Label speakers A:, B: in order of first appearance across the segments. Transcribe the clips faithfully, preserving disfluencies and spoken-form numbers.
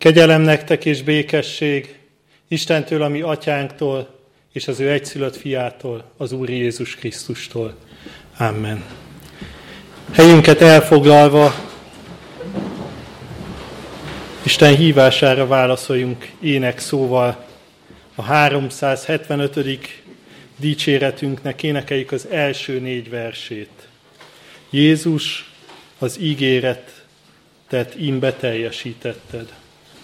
A: Kegyelem nektek és békesség Istentől, a mi atyánktól, és az ő egyszülött fiától, az Úr Jézus Krisztustól. Amen. Helyünket elfoglalva, Isten hívására válaszoljunk ének szóval. A háromszázhetvenötödik dicséretünknek énekeljük az első négy versét. Jézus, az ígéretet ím beteljesítetted.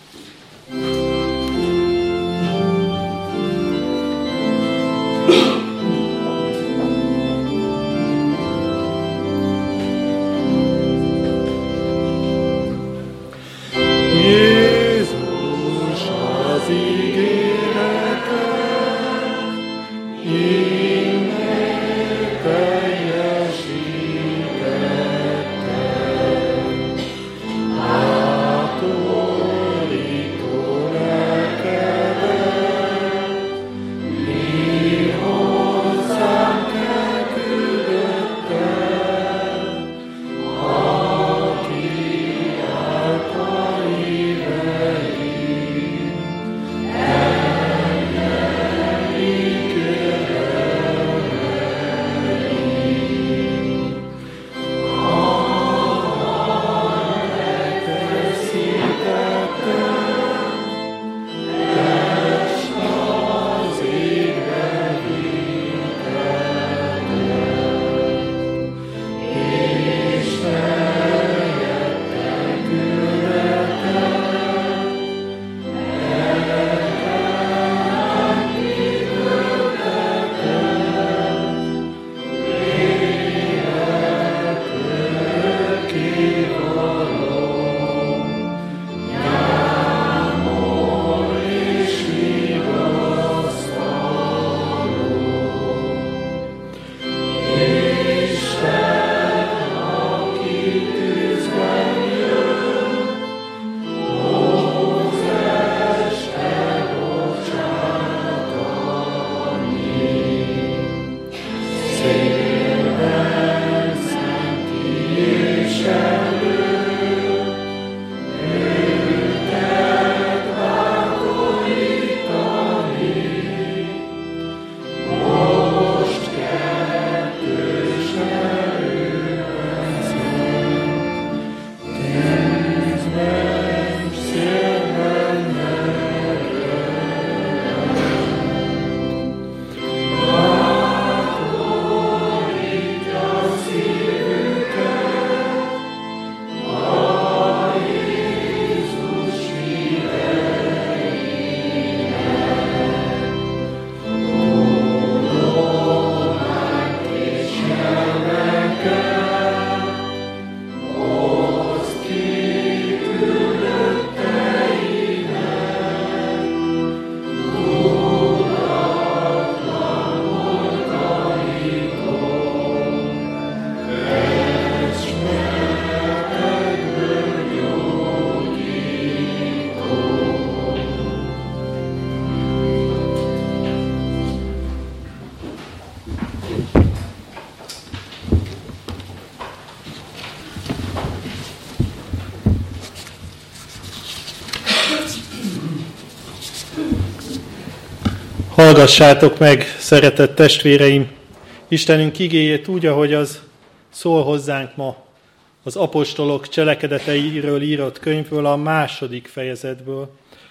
A: Hallgassátok meg, szeretett testvéreim, Istenünk igéjét úgy, ahogy az szól hozzánk ma az apostolok cselekedeteiről írott könyvből, a második fejezetből,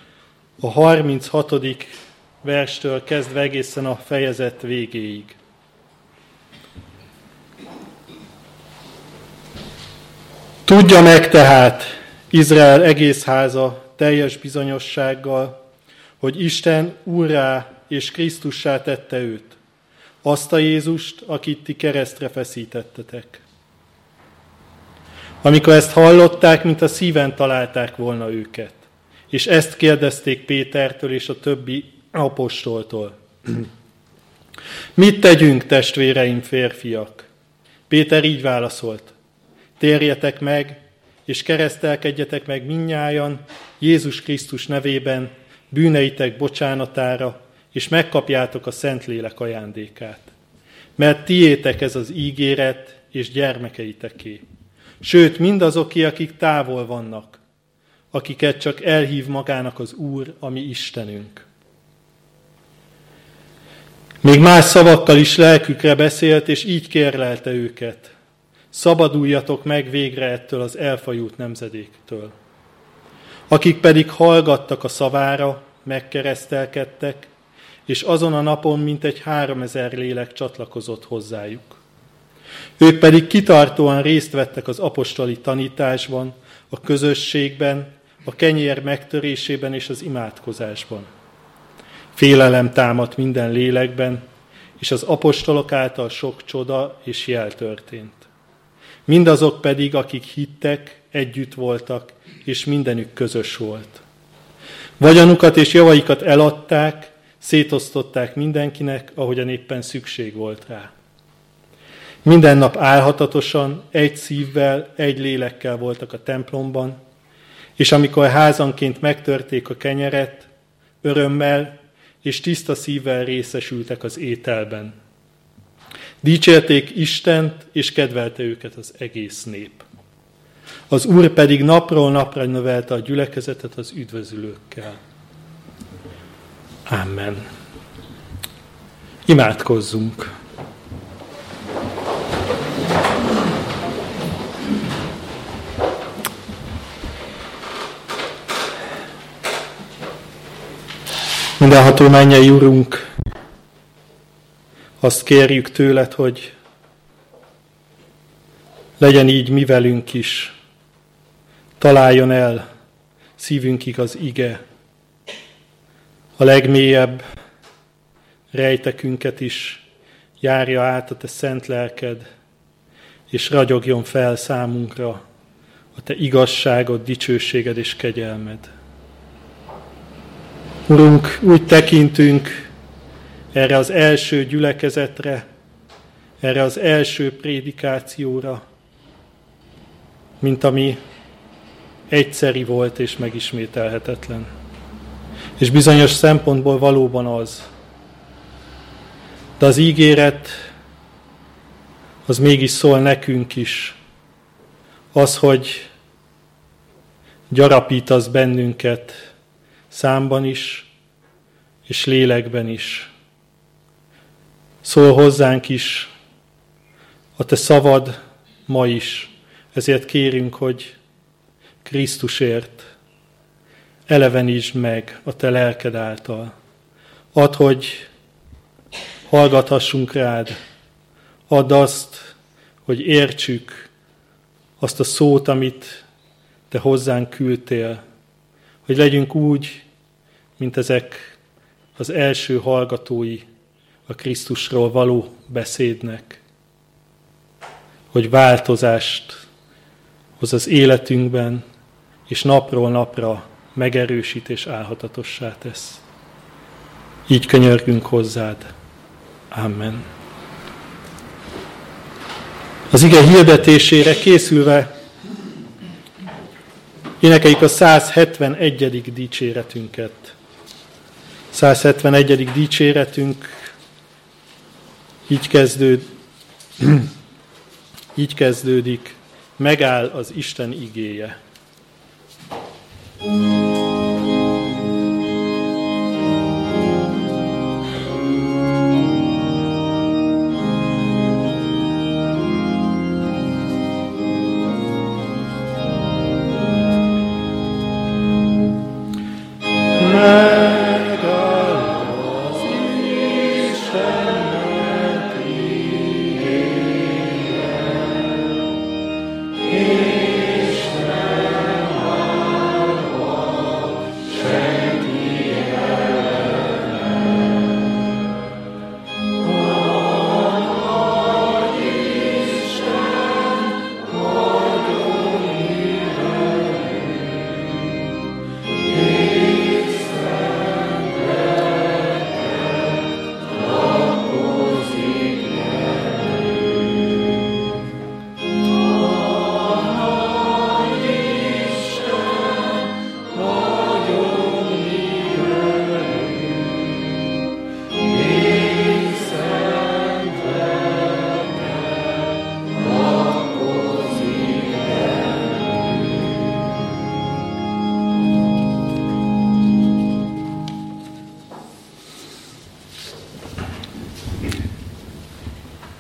A: a harminchatodik verstől kezdve egészen a fejezet végéig. Tudja meg tehát Izrael egész háza teljes bizonyossággal, hogy Isten úrrá és Krisztussá tette őt, azt a Jézust, akit ti keresztre feszítettetek. Amikor ezt hallották, mint a szíven találták volna őket, és ezt kérdezték Pétertől és a többi apostoltól. Mit tegyünk, testvéreim, férfiak? Péter így válaszolt: térjetek meg, és keresztelkedjetek meg mindnyájan Jézus Krisztus nevében bűneitek bocsánatára, és megkapjátok a Szentlélek ajándékát. Mert tiétek ez az ígéret, és gyermekeiteké. Sőt, mindazoké, akik távol vannak, akiket csak elhív magának az Úr, a mi Istenünk. Még más szavakkal is lelkükre beszélt, és így kérlelte őket: szabaduljatok meg végre ettől az elfajult nemzedéktől. Akik pedig hallgattak a szavára, megkeresztelkedtek, és azon a napon mintegy háromezer lélek csatlakozott hozzájuk. Ők pedig kitartóan részt vettek az apostoli tanításban, a közösségben, a kenyér megtörésében és az imádkozásban. Félelem támadt minden lélekben, és az apostolok által sok csoda és jel történt. Mindazok pedig, akik hittek, együtt voltak, és mindenük közös volt. Vagyonukat és javaikat eladták, szétosztották mindenkinek, ahogyan éppen szükség volt rá. Minden nap álhatatosan, egy szívvel, egy lélekkel voltak a templomban, és amikor házanként megtörték a kenyeret, örömmel és tiszta szívvel részesültek az ételben. Dicsérték Istent, és kedvelte őket az egész nép. Az Úr pedig napról napra növelte a gyülekezetet az üdvözülőkkel. Amen. Imádkozzunk. Mindenható mennyei Urunk, azt kérjük tőled, hogy legyen így mi velünk is. Találjon el szívünkig az ige, a legmélyebb rejtekünket is járja át a te szent lelked, és ragyogjon fel számunkra a te igazságod, dicsőséged és kegyelmed. Urunk, úgy tekintünk erre az első gyülekezetre, erre az első prédikációra, mint ami egyszeri volt és megismételhetetlen. És bizonyos szempontból valóban az. De az ígéret az mégis szól nekünk is. Az, hogy gyarapítasz bennünket számban is, és lélekben is. Szól hozzánk is a te szavad ma is. Ezért kérünk, hogy Krisztusért elevenítsd meg a te lelked által. Add, hogy hallgathassunk rád. Add azt, hogy értsük azt a szót, amit te hozzánk küldtél. Hogy legyünk úgy, mint ezek az első hallgatói a Krisztusról való beszédnek. Hogy változást hoz az életünkben, és napról napra megerősít és álhatatossá tesz. Így könyörgünk hozzád. Amen. Az ige hirdetésére készülve énekeljük a száz hetvenegyedik dicséretünket. száz hetvenegyedik dicséretünk így, kezdőd, így kezdődik, megáll az Isten igéje.
B: Isten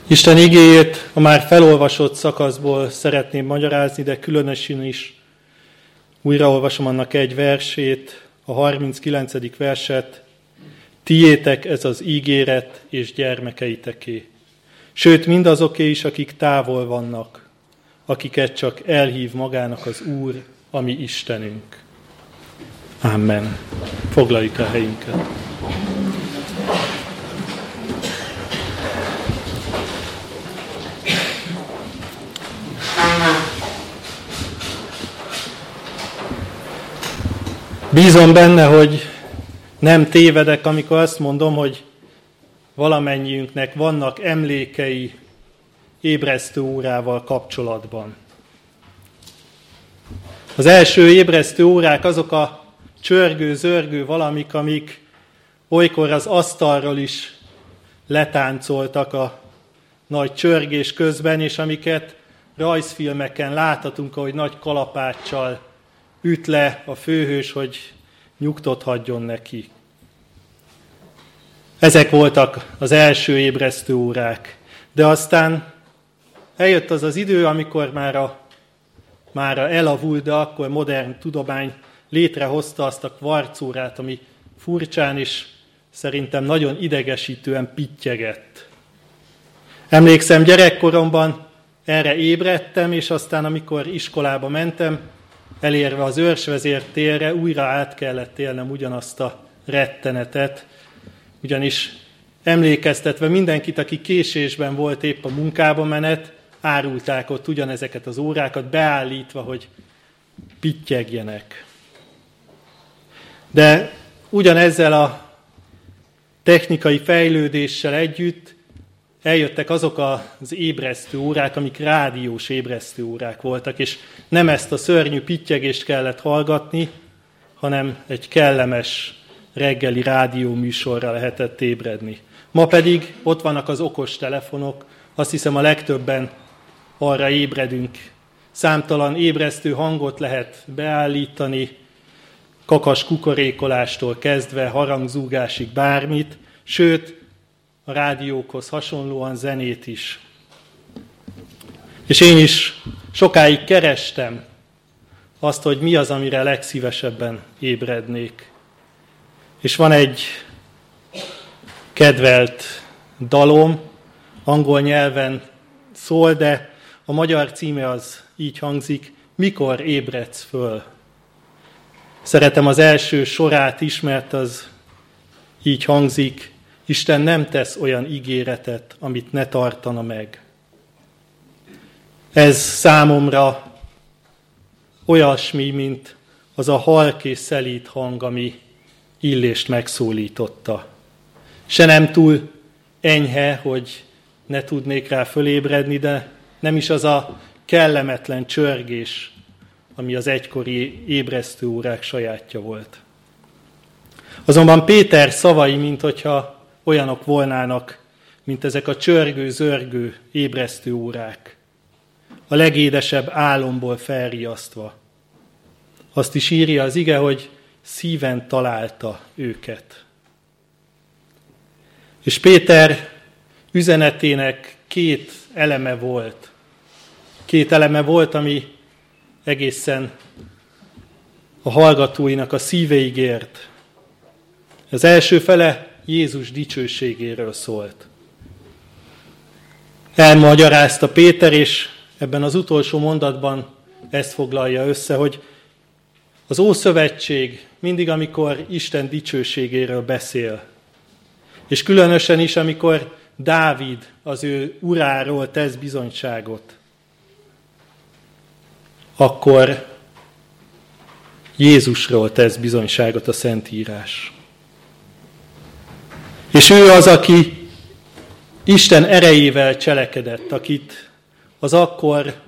A: Isten igéjét a már felolvasott szakaszból szeretném magyarázni, de különösen is újraolvasom annak egy versét, a harminckilencedik verset. Tiétek ez az ígéret és gyermekeiteké. Sőt, mindazoké is, akik távol vannak, akiket csak elhív magának az Úr, a mi Istenünk. Amen. Foglaljuk a helyünket. Bízom benne, hogy nem tévedek, amikor azt mondom, hogy valamennyiünknek vannak emlékei ébresztő órával kapcsolatban. Az első ébresztő órák azok a csörgő, zörgő valamik, amik olykor az asztalról is letáncoltak a nagy csörgés közben, és amiket rajzfilmeken láthatunk, ahogy nagy kalapáccsal üt le a főhős, hogy nyugtot hagyjon neki. Ezek voltak az első ébresztő órák. De aztán eljött az az idő, amikor mára, mára elavult, de akkor modern tudomány létrehozta azt a kvarcórát, ami furcsán és szerintem nagyon idegesítően pittyegett. Emlékszem, gyerekkoromban erre ébredtem, és aztán amikor iskolába mentem, elérve az őrsvezér térre, újra át kellett élnem ugyanazt a rettenetet, ugyanis emlékeztetve mindenkit, aki késésben volt épp a munkába menet, árulták ott ugyanezeket az órákat, beállítva, hogy pittyegjenek. De ugyanezzel a technikai fejlődéssel együtt eljöttek azok az ébresztő órák, amik rádiós ébresztő órák voltak, és nem ezt a szörnyű pittyegést kellett hallgatni, hanem egy kellemes reggeli rádióműsorra lehetett ébredni. Ma pedig ott vannak az okos telefonok, azt hiszem a legtöbben arra ébredünk. Számtalan ébresztő hangot lehet beállítani, kakas kukorékolástól kezdve harangzúgásig bármit, sőt, a rádiókhoz hasonlóan zenét is. És én is sokáig kerestem azt, hogy mi az, amire legszívesebben ébrednék. És van egy kedvelt dalom, angol nyelven szól, de a magyar címe az így hangzik, Mikor ébredsz föl? Szeretem az első sorát is, mert az így hangzik, Isten nem tesz olyan ígéretet, amit ne tartana meg. Ez számomra olyasmi, mint az a halk és szelíd hang, ami Illést megszólította. Se nem túl enyhe, hogy ne tudnék rá fölébredni, de nem is az a kellemetlen csörgés, ami az egykori ébresztő órák sajátja volt. Azonban Péter szavai, minthogyha olyanok volnának, mint ezek a csörgő, zörgő ébresztő órák, a legédesebb álomból felriasztva. Azt is írja az ige, hogy szíven találta őket. És Péter üzenetének két eleme volt. Két eleme volt, ami egészen a hallgatóinak a szívéig ért. Az első fele Jézus dicsőségéről szólt. Elmagyarázta Péter, és ebben az utolsó mondatban ezt foglalja össze, hogy az Ószövetség mindig, amikor Isten dicsőségéről beszél, és különösen is, amikor Dávid az ő uráról tesz bizonyságot, akkor Jézusról tesz bizonyságot a Szentírás. És ő az, aki Isten erejével cselekedett, akit az akkor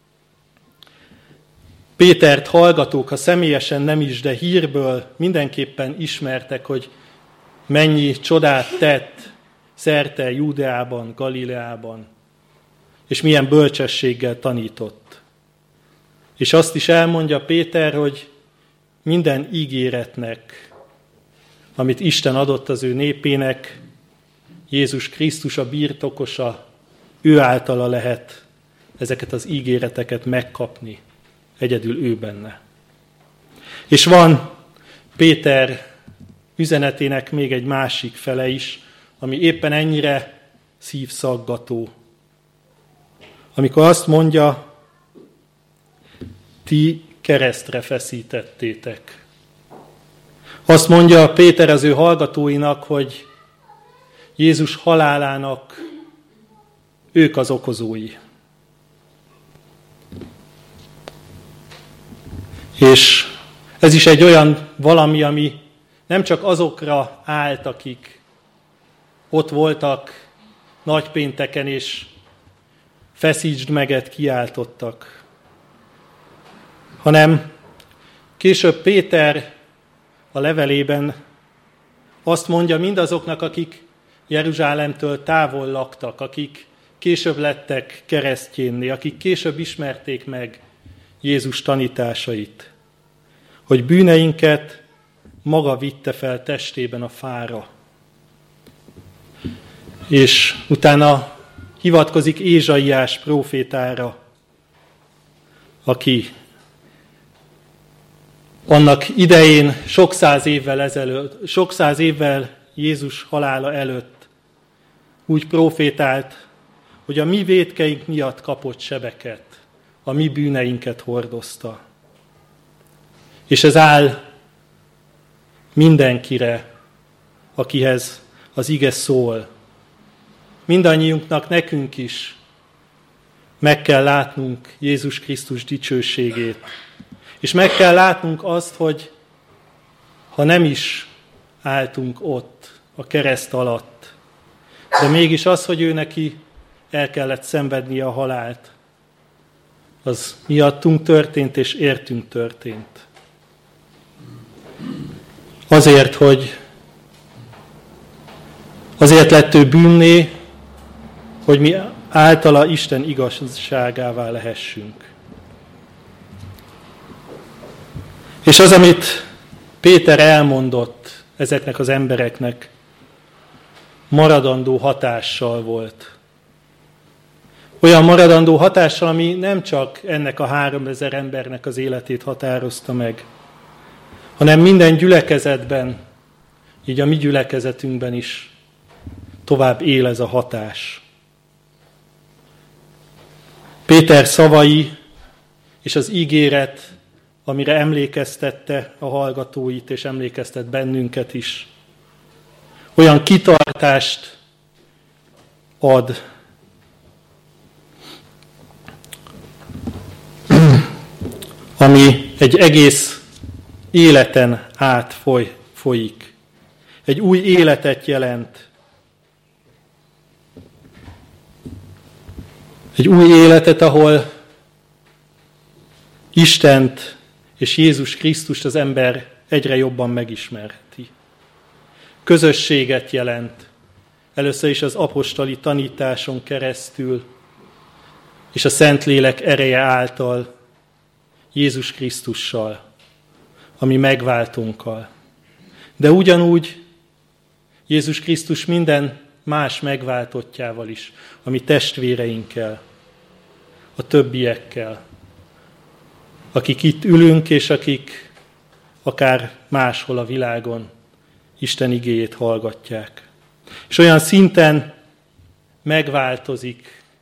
A: Pétert hallgatók, ha személyesen nem is, de hírből mindenképpen ismertek, hogy mennyi csodát tett szerte Júdeában, Galileában, és milyen bölcsességgel tanított. És azt is elmondja Péter, hogy minden ígéretnek, amit Isten adott az ő népének, Jézus Krisztus a birtokosa, ő általa lehet ezeket az ígéreteket megkapni, egyedül ő benne. És van Péter üzenetének még egy másik fele is, ami éppen ennyire szívszaggató. Amikor azt mondja, ti keresztre feszítettétek. Azt mondja Péter az ő hallgatóinak, hogy Jézus halálának ők az okozói. És ez is egy olyan valami, ami nem csak azokra állt, akik ott voltak nagypénteken, és feszítsd meget kiáltottak, hanem később Péter a levelében azt mondja mindazoknak, akik Jeruzsálemtől távol laktak, akik később lettek keresztjénné, akik később ismerték meg Jézus tanításait, hogy bűneinket maga vitte fel testében a fára. És utána hivatkozik Ézsaiás prófétára, aki annak idején sok száz évvel ezelőtt, sok száz évvel Jézus halála előtt úgy prófétált, hogy a mi vétkeink miatt kapott sebeket, a mi bűneinket hordozta. És ez áll mindenkire, akihez az ige szól. Mindannyiunknak, nekünk is meg kell látnunk Jézus Krisztus dicsőségét. És meg kell látnunk azt, hogy ha nem is álltunk ott a kereszt alatt, de mégis az, hogy ő neki el kellett szenvednie a halált, az miattunk történt és értünk történt. Azért, hogy azért lett ő bűnné, hogy mi általa Isten igazságává lehessünk. És az, amit Péter elmondott ezeknek az embereknek, maradandó hatással volt. Olyan maradandó hatással, ami nem csak ennek a háromezer embernek az életét határozta meg, hanem minden gyülekezetben, így a mi gyülekezetünkben is tovább él ez a hatás. Péter szavai és az ígéret, amire emlékeztette a hallgatóit, és emlékeztet bennünket is, olyan kitartást ad, ami egy egész életen át foly, folyik. Egy új életet jelent. Egy új életet, ahol Istent és Jézus Krisztust az ember egyre jobban megismerheti. Közösséget jelent. Először is az apostoli tanításon keresztül, és a Szentlélek ereje által Jézus Krisztussal, ami megváltunkkal. De ugyanúgy Jézus Krisztus minden más megváltottjával is, ami testvéreinkkel, a többiekkel, akik itt ülünk, és akik akár máshol a világon Isten igéjét hallgatják. És olyan szinten megváltozik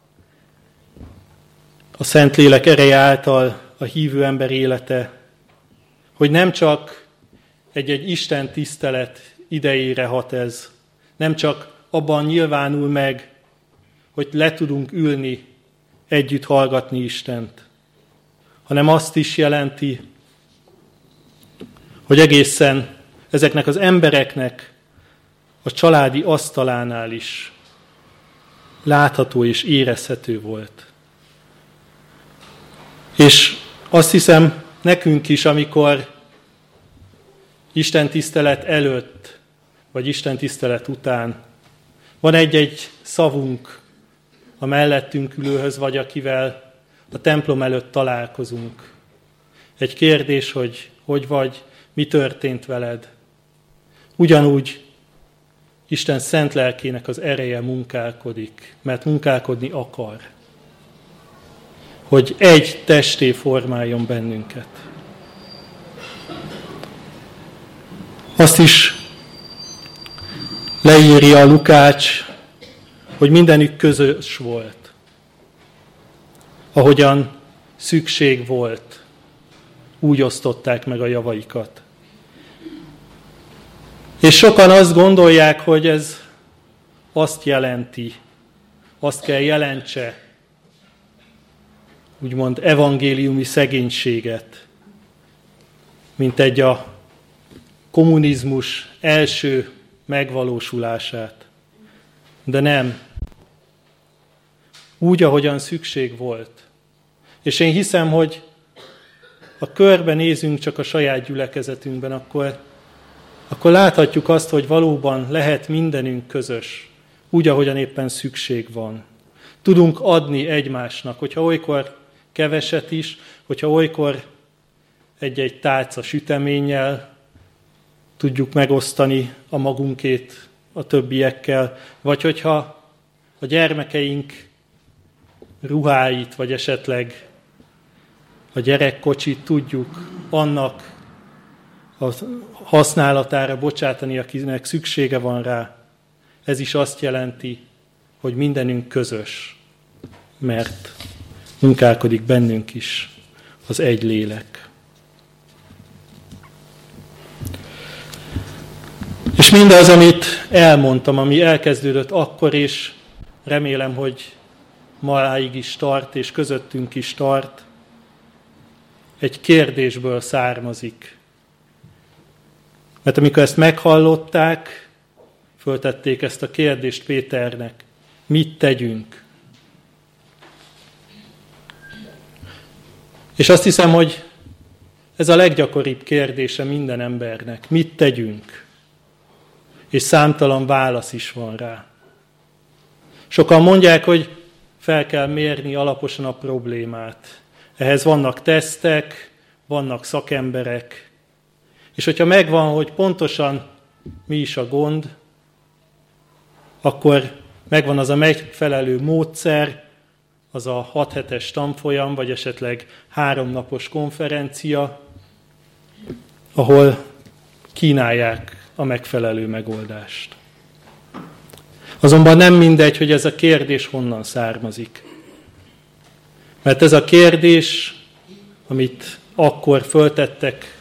A: a Szentlélek ereje által a hívő ember élete, hogy nem csak egy-egy Isten tisztelet idejére hat ez, nem csak abban nyilvánul meg, hogy le tudunk ülni, együtt hallgatni Istent, hanem azt is jelenti, hogy egészen ezeknek az embereknek a családi asztalánál is látható és érezhető volt. És azt hiszem, nekünk is, amikor Isten tisztelet előtt, vagy Isten tisztelet után van egy-egy szavunk a mellettünk ülőhöz, vagy akivel a templom előtt találkozunk. Egy kérdés, hogy hogy vagy, mi történt veled. Ugyanúgy Isten szent lelkének az ereje munkálkodik, mert munkálkodni akar, hogy egy testé formáljon bennünket. Azt is leírja a Lukács, hogy mindenük közös volt, ahogyan szükség volt, úgy osztották meg a javaikat. És sokan azt gondolják, hogy ez azt jelenti, azt kell jelentse, úgymond evangéliumi szegénységet, mint egy a kommunizmus első megvalósulását. De nem. Úgy, ahogyan szükség volt. És én hiszem, hogy ha körben nézünk csak a saját gyülekezetünkben, akkor, akkor láthatjuk azt, hogy valóban lehet mindenünk közös, úgy, ahogyan éppen szükség van. Tudunk adni egymásnak, hogyha olykor keveset is, hogyha olykor egy-egy tálca süteménnyel tudjuk megosztani a magunkét a többiekkel, vagy hogyha a gyermekeink ruháit, vagy esetleg a gyerekkocsit tudjuk annak a használatára bocsátani, akinek szüksége van rá. Ez is azt jelenti, hogy mindenünk közös, mert munkálkodik bennünk is az egy lélek. És mindaz, amit elmondtam, ami elkezdődött akkor is, remélem, hogy máig is tart, és közöttünk is tart, egy kérdésből származik. Mert amikor ezt meghallották, föltették ezt a kérdést Péternek, mit tegyünk? És azt hiszem, hogy ez a leggyakoribb kérdése minden embernek. Mit tegyünk? És számtalan válasz is van rá. Sokan mondják, hogy fel kell mérni alaposan a problémát. Ehhez vannak tesztek, vannak szakemberek. És hogyha megvan, hogy pontosan mi is a gond, akkor megvan az a megfelelő módszer, az a hat hetes tanfolyam, vagy esetleg háromnapos konferencia, ahol kínálják a megfelelő megoldást. Azonban nem mindegy, hogy ez a kérdés honnan származik. Mert ez a kérdés, amit akkor föltettek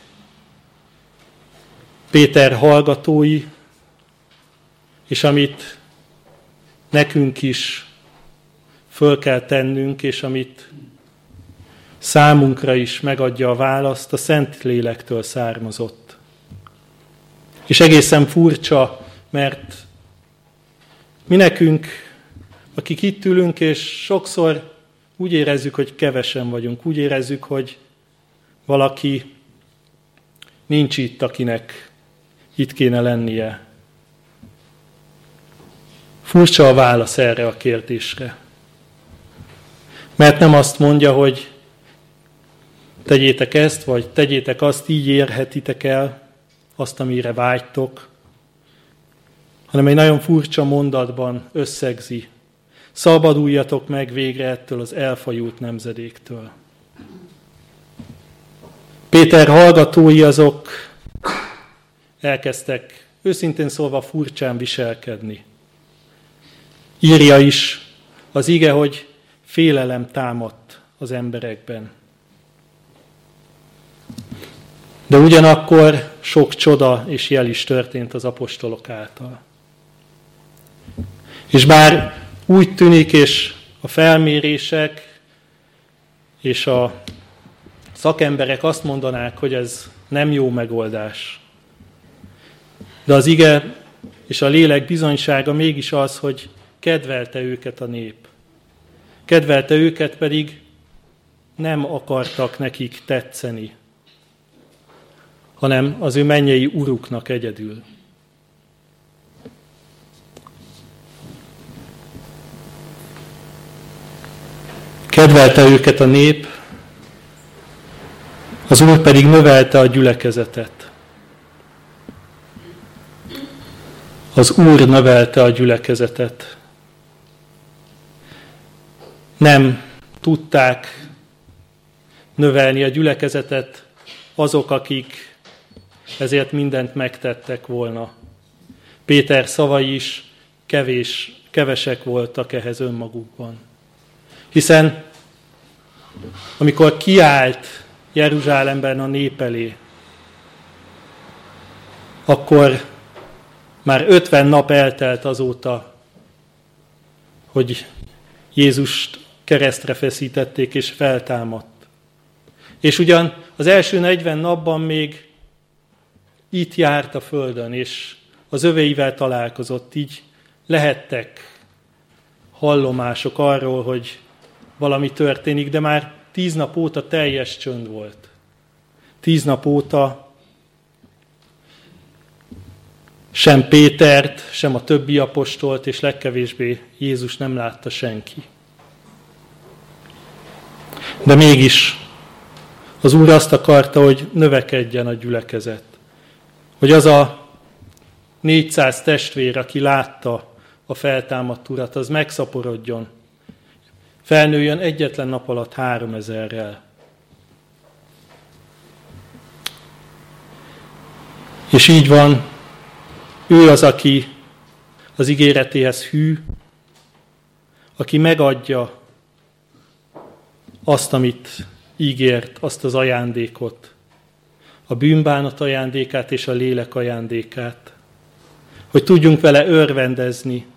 A: Péter hallgatói, és amit nekünk is föl kell tennünk, és amit számunkra is megadja a választ, a Szentlélektől származott. És egészen furcsa, mert mi nekünk, akik itt ülünk, és sokszor úgy érezzük, hogy kevesen vagyunk, úgy érezzük, hogy valaki nincs itt, akinek itt kéne lennie. Furcsa a válasz erre a kérdésre. Mert nem azt mondja, hogy tegyétek ezt, vagy tegyétek azt, így érhetitek el azt, amire vágytok, hanem egy nagyon furcsa mondatban összegzi. Szabaduljatok meg végre ettől az elfajult nemzedéktől. Péter hallgatói azok elkezdtek őszintén szólva furcsán viselkedni. Írja is az ige, hogy félelem támadt az emberekben. De ugyanakkor sok csoda és jel is történt az apostolok által. És bár úgy tűnik, és a felmérések és a szakemberek azt mondanák, hogy ez nem jó megoldás, de az ige és a lélek bizonysága mégis az, hogy kedvelte őket a nép. Kedvelte őket, pedig nem akartak nekik tetszeni, hanem az ő mennyei uruknak egyedül. Kedvelte őket a nép, az Úr pedig növelte a gyülekezetet. Az Úr növelte a gyülekezetet. Nem tudták növelni a gyülekezetet azok, akik ezért mindent megtettek volna. Péter szavai is kevés, kevesek voltak ehhez önmagukban. Hiszen amikor kiállt Jeruzsálemben a nép elé, akkor már ötven nap eltelt azóta, hogy Jézust keresztre feszítették és feltámadt. És ugyan az első negyven napban még itt járt a földön, és az övéivel találkozott, így lehettek hallomások arról, hogy valami történik, de már tíz nap óta teljes csönd volt. Tíz nap óta sem Pétert, sem a többi apostolt, és legkevésbé Jézus nem látta senki. De mégis az Úr azt akarta, hogy növekedjen a gyülekezet. Hogy az a négyszáz testvér, aki látta a feltámadt Urat, az megszaporodjon. Felnőjön egyetlen nap alatt háromezerrel. És így van, ő az, aki az ígéretéhez hű, aki megadja azt, amit ígért, azt az ajándékot, a bűnbánat ajándékát és a lélek ajándékát, hogy tudjunk vele örvendezni,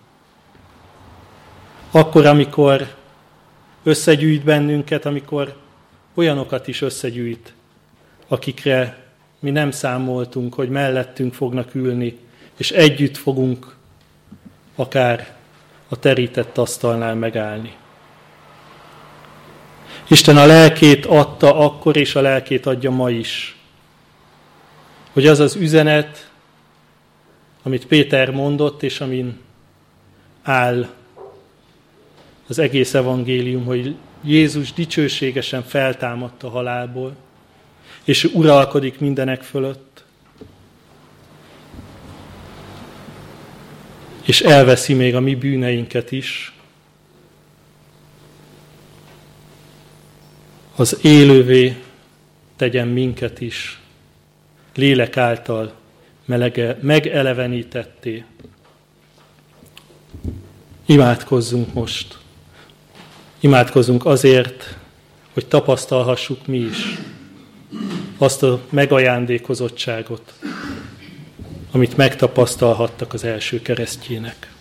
A: akkor, amikor összegyűjt bennünket, amikor olyanokat is összegyűjt, akikre mi nem számoltunk, hogy mellettünk fognak ülni, és együtt fogunk akár a terített asztalnál megállni. Isten a lelkét adta akkor, és a lelkét adja ma is. Hogy az az üzenet, amit Péter mondott, és amin áll az egész evangélium, hogy Jézus dicsőségesen feltámadt a halálból, és uralkodik mindenek fölött, és elveszi még a mi bűneinket is, az élővé tegyen minket is, lélek által melege, megelevenítetté. Imádkozzunk most. Imádkozzunk azért, hogy tapasztalhassuk mi is azt a megajándékozottságot, amit megtapasztalhattak az első keresztjének.